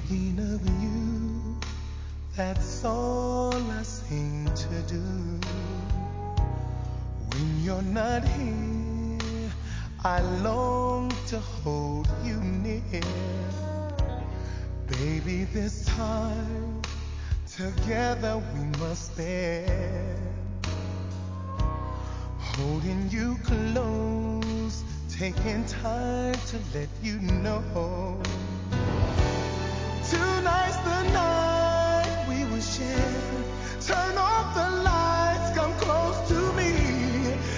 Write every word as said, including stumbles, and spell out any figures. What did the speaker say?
Thinking of you, that's all I seem to do. When you're not here, I long to hold you near. Baby, this time together we must spend, holding you close, taking time to let you know tonight's the night.